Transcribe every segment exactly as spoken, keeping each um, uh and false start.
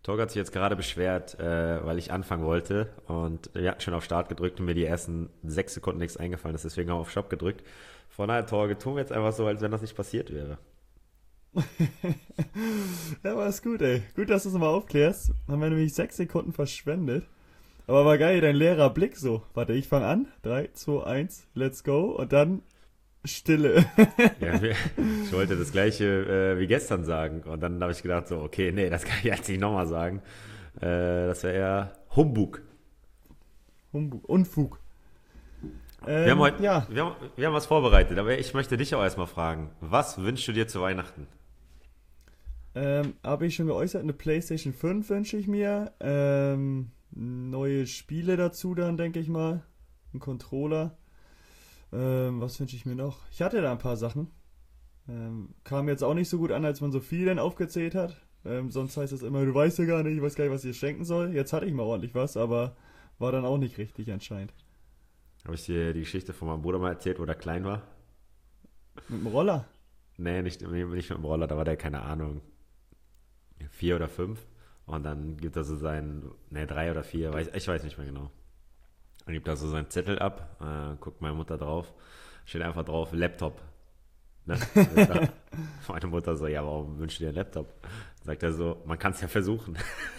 Torge hat sich jetzt gerade beschwert, äh, weil ich anfangen wollte und wir hatten schon auf Start gedrückt und mir die ersten sechs Sekunden nichts eingefallen ist, deswegen haben wir auf Shop gedrückt. Von daher, Torge, tun wir jetzt einfach so, als wenn das nicht passiert wäre. Ja, aber ist gut, ey. Gut, dass du es mal aufklärst. Haben wir nämlich sechs Sekunden verschwendet. Aber war geil, dein leerer Blick so. Warte, ich fange an. Drei, zwei, eins, let's go. Und dann Stille. Ja, wir- ich wollte das gleiche äh, wie gestern sagen und dann habe ich gedacht so, okay, nee, das kann ich jetzt nicht nochmal sagen. Äh, das wäre eher Humbug. Humbug. Unfug. Wir haben Ähm, heute, ja, wir haben, wir haben was vorbereitet, aber ich möchte dich auch erstmal fragen, was wünschst du dir zu Weihnachten? ähm, habe ich schon geäußert, eine PlayStation fünf wünsche ich mir. Ähm, neue Spiele dazu dann, denke ich mal. Ein Controller. Ähm, was wünsche ich mir noch? Ich hatte da ein paar Sachen. Ähm, kam jetzt auch nicht so gut an, als man so viel dann aufgezählt hat. Ähm, sonst heißt es immer, du weißt ja gar nicht, ich weiß gar nicht, was ich dir schenken soll. Jetzt hatte ich mal ordentlich was, aber war dann auch nicht richtig anscheinend. Habe ich dir die Geschichte von meinem Bruder mal erzählt, wo der klein war? Mit dem Roller? Nee, nicht, nicht mit dem Roller, da war der, keine Ahnung, vier oder fünf. Und dann gibt er so seinen, nee, drei oder vier, weiß, ich weiß nicht mehr genau. Dann gibt er so seinen Zettel ab, äh, guckt meine Mutter drauf, steht einfach drauf, Laptop. Ne? Meine Mutter so, ja, warum wünschst du dir einen Laptop? Sagt er so, man kann es ja versuchen.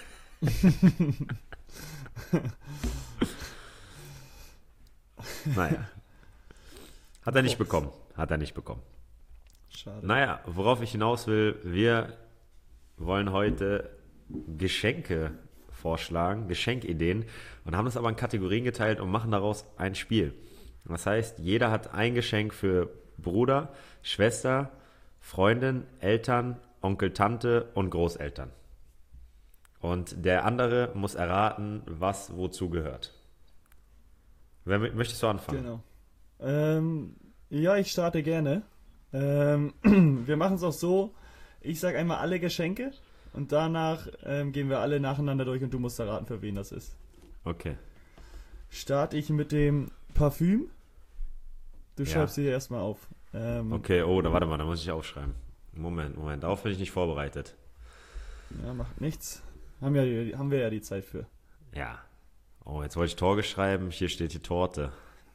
Naja, hat er nicht Fox. bekommen. Hat er nicht bekommen. Schade. Naja, worauf ich hinaus will, wir wollen heute Geschenke vorschlagen, Geschenkideen und haben das aber in Kategorien geteilt und machen daraus ein Spiel. Das heißt, jeder hat ein Geschenk für Bruder, Schwester, Freundin, Eltern, Onkel, Tante und Großeltern. Und der andere muss erraten, was wozu gehört. Wer, möchtest du anfangen? Genau. Ähm, ja, ich starte gerne. Ähm, wir machen es auch so, ich sage einmal alle Geschenke und danach ähm, gehen wir alle nacheinander durch und du musst erraten, für wen das ist. Okay. Starte ich mit dem Parfüm. Du Ja. schreibst sie erstmal auf. Ähm, Okay, oh, da warte mal, da muss ich aufschreiben. Moment, Moment, darauf bin ich nicht vorbereitet. Ja, macht nichts. Haben, ja, die- haben wir ja die Zeit für. Ja. Oh, jetzt wollte ich Torge schreiben, hier steht die Torte.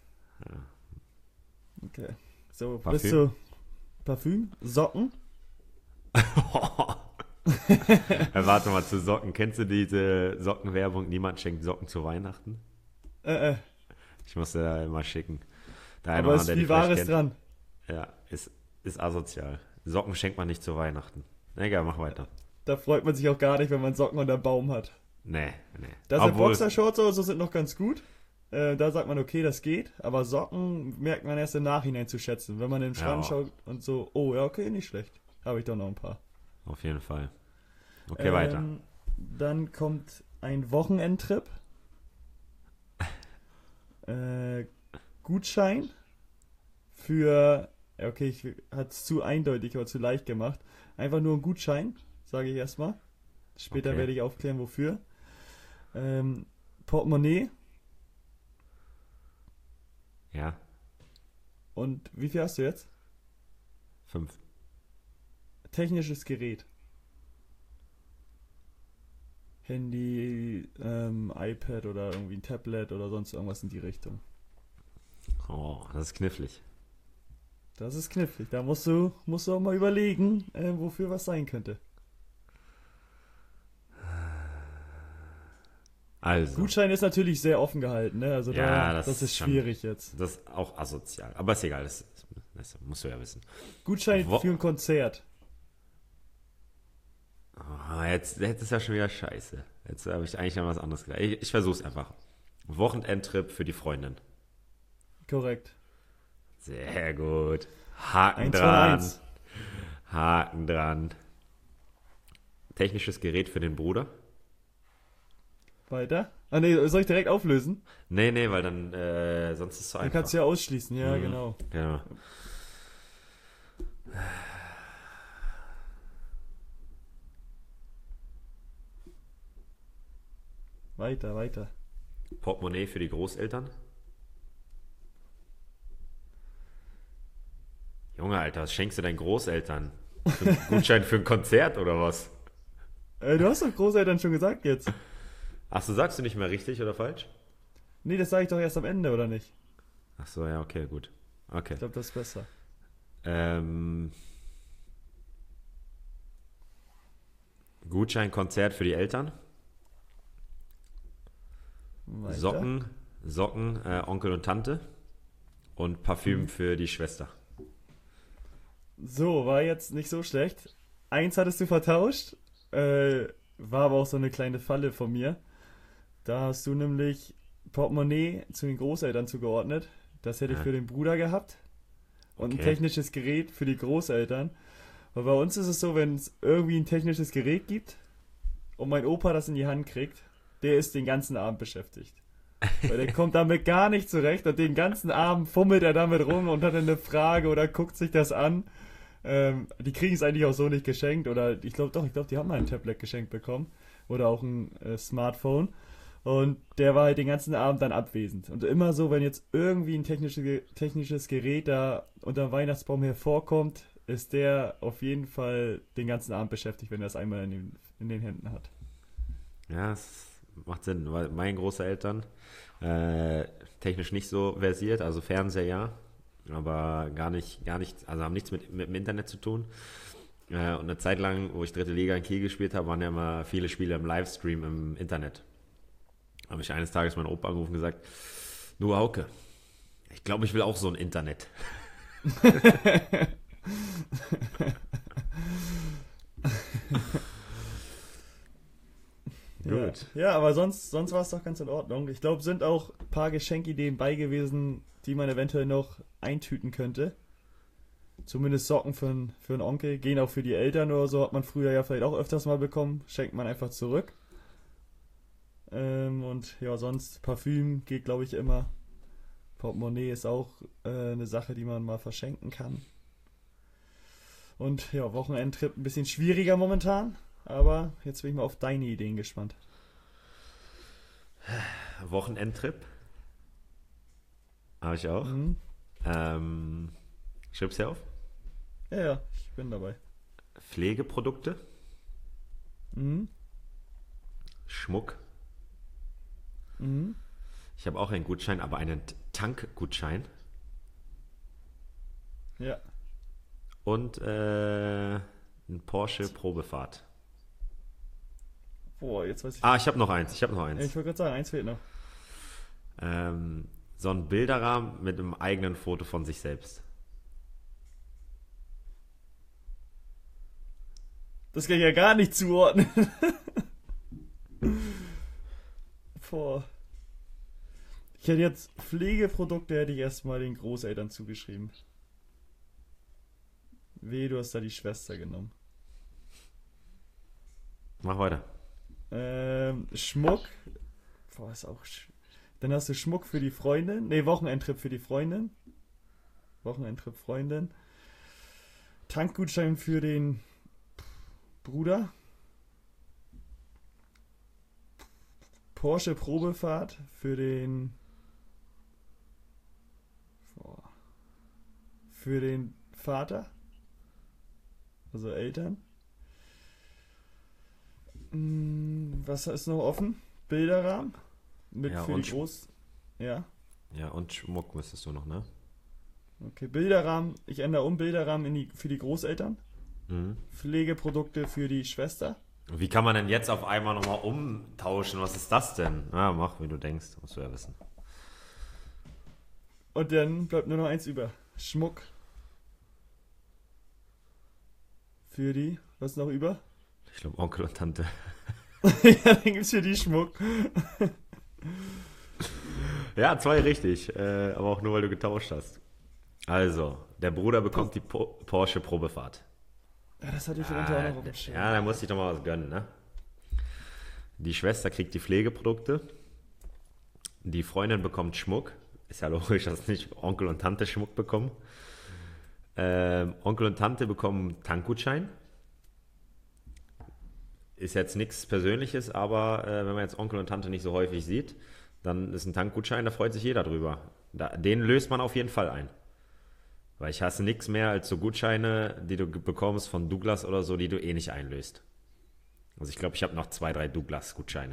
Okay. So, Parfüm. bist du Parfüm? Socken? Ja, warte mal, zu Socken. Kennst du diese Sockenwerbung? Niemand schenkt Socken zu Weihnachten? Äh, äh. Ich muss dir da mal schicken. Der eine Aber oder es andere, ist der die viel vielleicht Wahres kennt. dran. Ja, ist, ist asozial. Socken schenkt man nicht zu Weihnachten. Egal, mach weiter. Da freut man sich auch gar nicht, wenn man Socken unter dem Baum hat. Nee, nee. Das sind Obwohl, Boxershorts oder so sind noch ganz gut. Äh, da sagt man, okay, das geht. Aber Socken merkt man erst im Nachhinein zu schätzen. Wenn man in den Schrank Ja. schaut und so, oh ja, okay, nicht schlecht. Habe ich doch noch ein paar. auf jeden Fall. Okay, Ähm, weiter. Dann kommt ein Wochenendtrip. Äh, Gutschein für, ja, okay, ich hat es zu eindeutig oder zu leicht gemacht. Einfach nur ein Gutschein, sage ich erstmal. Später Okay. werde ich aufklären, wofür. Ähm, Portemonnaie. Ja, Und wie viel hast du jetzt? fünf. Technisches Gerät. Handy, ähm, iPad oder irgendwie ein Tablet oder sonst irgendwas in die Richtung. Oh, das ist knifflig. Das ist knifflig. Da musst du, musst du auch mal überlegen, äh, wofür was sein könnte. Also, Gutschein ist natürlich sehr offen gehalten, ne? Also Ja, da, das das, ist ist schon- schwierig jetzt. das ist auch asozial. Aber ist egal, das, das musst du ja wissen. Gutschein Wo- für ein Konzert. Oh, jetzt, jetzt ist ja schon wieder scheiße. Jetzt habe ich eigentlich an was anderes gedacht. Ich, ich versuch's einfach. Wochenendtrip für die Freundin. Korrekt. Sehr gut. Haken Eins von dran. eins. Haken dran. Technisches Gerät für den Bruder? Weiter. Ah ne, soll ich direkt auflösen? Nee, nee, weil dann äh, sonst ist es zu Dann einfach. kannst du ja ausschließen, ja, Mhm. genau. Genau. Weiter, weiter. Portemonnaie für die Großeltern? Junge, Alter, was schenkst du deinen Großeltern? Für- Gutschein für ein Konzert oder was? Äh, du hast doch Großeltern schon gesagt jetzt. Ach so, sagst du nicht mehr richtig oder falsch? Nee, das sage ich doch erst am Ende, oder nicht? Ach so, ja, okay, gut. Okay. Ich glaube, das ist besser. Ähm, Gutscheinkonzert für die Eltern. Weiter. Socken, Socken, äh, Onkel und Tante. Und Parfüm Mhm. für die Schwester. So, war jetzt nicht so schlecht. Eins hattest du vertauscht. Äh, war aber auch so eine kleine Falle von mir. Da hast du nämlich Portemonnaie zu den Großeltern zugeordnet. Das hätte ich Ja, für den Bruder gehabt. Und ein okay. technisches Gerät für die Großeltern. Weil bei uns ist es so, wenn es irgendwie ein technisches Gerät gibt und mein Opa das in die Hand kriegt, der ist den ganzen Abend beschäftigt. Weil der kommt damit gar nicht zurecht und den ganzen Abend fummelt er damit rum und hat dann eine Frage oder guckt sich das an. Ähm, die kriegen es eigentlich auch so nicht geschenkt oder ich glaube doch, ich glaube, die haben mal ein Tablet geschenkt bekommen oder auch ein äh, Smartphone. Und der war halt den ganzen Abend dann abwesend. Und immer so, wenn jetzt irgendwie ein technisches, technisches Gerät da unter dem Weihnachtsbaum hervorkommt, ist der auf jeden Fall den ganzen Abend beschäftigt, wenn er es einmal in den, in den Händen hat. Ja, es macht Sinn, weil meine Großeltern äh, technisch nicht so versiert, also Fernseher ja, aber gar nicht, gar nicht, also haben nichts mit, mit dem Internet zu tun. Äh, und eine Zeit lang, wo ich dritte Liga in Kiel gespielt habe, waren ja immer viele Spiele im Livestream im Internet. Habe ich eines Tages meinen Opa angerufen und gesagt, du Hauke, ich glaube, ich will auch so ein Internet. Ja, Gut. ja, aber sonst, sonst war es doch ganz in Ordnung. Ich glaube, sind auch ein paar Geschenkideen bei gewesen, die man eventuell noch eintüten könnte. Zumindest Socken für, n- für einen Onkel, gehen auch für die Eltern oder so, hat man früher ja vielleicht auch öfters mal bekommen, schenkt man einfach zurück. Ähm, und ja, sonst Parfüm geht, glaube ich, immer. Portemonnaie ist auch äh, eine Sache, die man mal verschenken kann. Und ja, Wochenendtrip ein bisschen schwieriger momentan, aber jetzt bin ich mal auf deine Ideen gespannt. Wochenendtrip habe ich auch. Mhm. Ähm, schreib's dir auf. Ja, ja, ich bin dabei. Pflegeprodukte, Mhm. Schmuck. Mhm. Ich habe auch einen Gutschein, aber einen Tankgutschein. Ja. Und äh, ein Porsche Probefahrt. Boah, jetzt weiß ich. Ah, ich habe noch eins. Ich habe noch Ja, eins. ich wollte gerade sagen, eins fehlt noch. Ähm, so ein Bilderrahmen mit einem eigenen Foto von sich selbst. Das kann ich ja gar nicht zuordnen. Boah. Ich hätte jetzt Pflegeprodukte hätte ich erstmal den Großeltern zugeschrieben. Weh, du hast da die Schwester genommen. Mach weiter. Ähm, Schmuck. Boah, ist auch. sch- Dann hast du Schmuck für die Freundin. Ne, Wochenendtrip für die Freundin. Wochenendtrip Freundin. Tankgutschein für den Bruder. Porsche Probefahrt für den. Boah, für den Vater. Also Eltern. Hm, was ist noch offen? Bilderrahmen. Mit Ja, für und, die Sch- Groß. Ja. ja, und Schmuck müsstest du noch, ne? Okay, Bilderrahmen. Ich ändere um Bilderrahmen in die, für die Großeltern. Mhm. Pflegeprodukte für die Schwester. Wie kann man denn jetzt auf einmal nochmal umtauschen? Was ist das denn? Ah, mach, wie du denkst. Musst du ja wissen. Und dann bleibt nur noch eins über. Schmuck für die. Was ist noch über? Ich glaube, Onkel und Tante. Ja, dann gibt's für die Schmuck. Ja, zwei richtig. Äh, aber auch nur, weil du getauscht hast. Also, der Bruder bekommt die po Porsche Probefahrt. Ja, das hatte ich eventuell auch Ah, noch auf dem Schirm. ja, da muss ich doch mal was gönnen, ne? Die Schwester kriegt die Pflegeprodukte. Die Freundin bekommt Schmuck. Ist ja logisch, dass nicht Onkel und Tante Schmuck bekommen. Ähm, Onkel und Tante bekommen Tankgutschein. Ist jetzt nichts Persönliches, aber äh, wenn man jetzt Onkel und Tante nicht so häufig sieht, dann ist ein Tankgutschein, da freut sich jeder drüber. Da, den löst man auf jeden Fall ein. Weil ich hasse nichts mehr als so Gutscheine, die du ge- bekommst von Douglas oder so, die du eh nicht einlöst. Also ich glaube, ich habe noch zwei, drei Douglas-Gutscheine.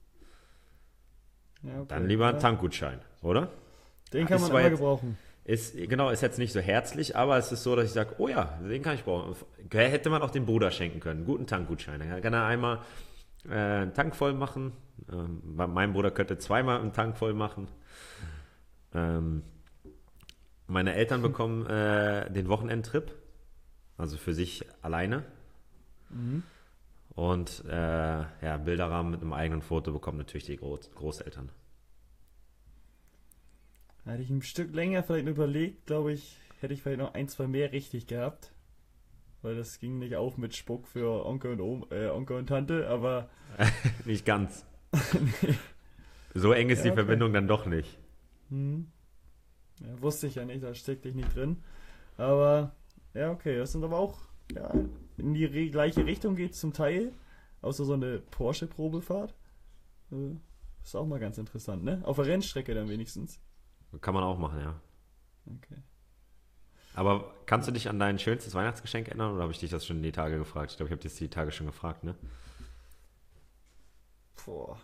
Ja, okay. Dann lieber einen Ja. Tankgutschein, oder? Den kann Ist man zwar immer jetzt- gebrauchen. Ist, genau, ist jetzt nicht so herzlich, aber es ist so, dass ich sage, oh ja, den kann ich brauchen. Hätte man auch dem Bruder schenken können. Einen guten Tankgutschein. Dann kann er einmal äh, einen Tank voll machen. Ähm, mein Bruder könnte zweimal einen Tank voll machen. Ähm, meine Eltern bekommen äh, den Wochenendtrip. Also für sich alleine. Mhm. Und äh, ja, Bilderrahmen mit einem eigenen Foto bekommen natürlich die Groß Großeltern. Hätte ich ein Stück länger vielleicht überlegt, glaube ich, hätte ich vielleicht noch ein, zwei mehr richtig gehabt. Weil das ging nicht auf mit Spuck für Onkel und, Oma, äh, Onkel und Tante, aber Nicht ganz. So eng ist Ja, die okay. Verbindung dann doch nicht. hm, ja, wusste ich ja nicht, da steckte ich nicht drin. Aber ja, okay, das sind aber auch ja, in die re- gleiche Richtung geht zum Teil. Außer so eine Porsche-Probefahrt. Äh, ist auch mal ganz interessant, ne? Auf der Rennstrecke dann wenigstens. Kann man auch machen, ja. Okay. Aber kannst du dich an dein schönstes Weihnachtsgeschenk erinnern oder habe ich dich das schon die Tage gefragt? Ich glaube, ich habe dich die Tage schon gefragt, ne? Boah.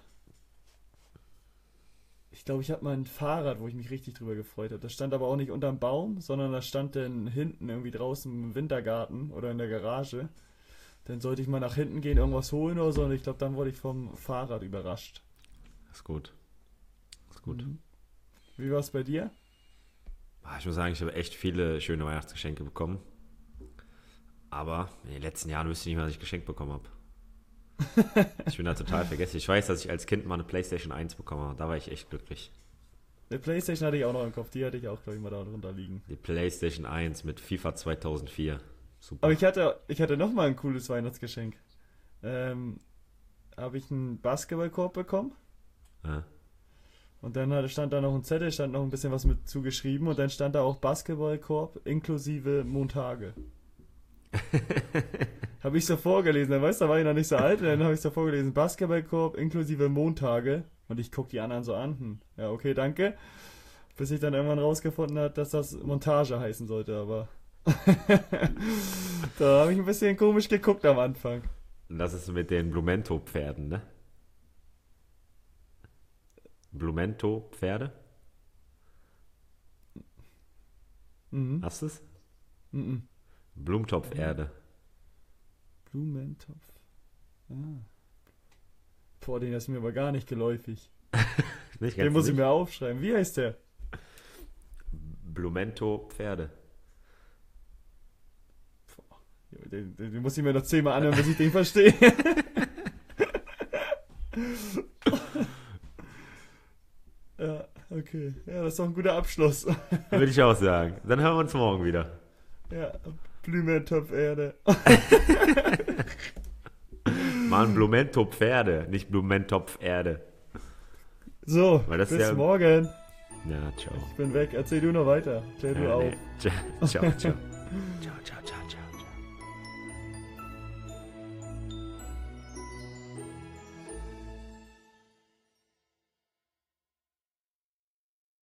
Ich glaube, ich hatte mal ein Fahrrad, wo ich mich richtig drüber gefreut habe. Das stand aber auch nicht unterm Baum, sondern das stand dann hinten irgendwie draußen im Wintergarten oder in der Garage. Dann sollte ich mal nach hinten gehen, irgendwas holen oder so. Und ich glaube, dann wurde ich vom Fahrrad überrascht. Ist gut. Ist gut. Mhm. Wie war es bei dir? Ah, Ich muss sagen, ich habe echt viele schöne Weihnachtsgeschenke bekommen. Aber in den letzten Jahren wüsste ich nicht mehr, was ich geschenkt bekommen habe. Ich bin da total vergessen. Ich weiß, dass ich als Kind mal eine PlayStation eins bekommen habe. Da war ich echt glücklich. Eine Playstation hatte ich auch noch im Kopf. Die hatte ich auch, glaube ich, mal da drunter liegen. Die PlayStation eins mit FIFA zweitausendvier. Super. Aber ich hatte, ich hatte noch mal ein cooles Weihnachtsgeschenk. Ähm, habe ich einen Basketballkorb bekommen. Ja. Und dann hat- stand da noch ein Zettel, stand noch ein bisschen was mit zugeschrieben und dann stand da auch Basketballkorb inklusive Montage. Habe ich so vorgelesen, dann weißt du, da war ich noch nicht so alt, und dann habe ich so vorgelesen, Basketballkorb inklusive Montage. Und ich guck die anderen so an, hm, ja okay, danke. Bis ich dann irgendwann rausgefunden habe, dass das Montage heißen sollte, aber da habe ich ein bisschen komisch geguckt am Anfang. Und das ist mit den Blumento-Pferden, ne? Blumento-Pferde? Mhm. Hast du es? Mhm. Blumentopferde. Blumentopf. Ah. Boah, den ist mir aber gar nicht geläufig. Nicht Den ganz muss ich nicht? mir aufschreiben. Wie heißt der? Blumento-Pferde. Den, den, den muss ich mir noch zehnmal anhören, bis ich den verstehe. Ja, okay. Ja, das ist doch ein guter Abschluss. Würde ich auch sagen. Dann hören wir uns morgen wieder. Ja, Blumentopferde. Mann, Blumento-Pferde, nicht Blumentopferde. So, Weil das bis ja- morgen. Ja, ciao. Ich bin weg. Erzähl du noch weiter. Klär du Ja, auf. nee. Ciao, ciao. Ciao, ciao, ciao, ciao.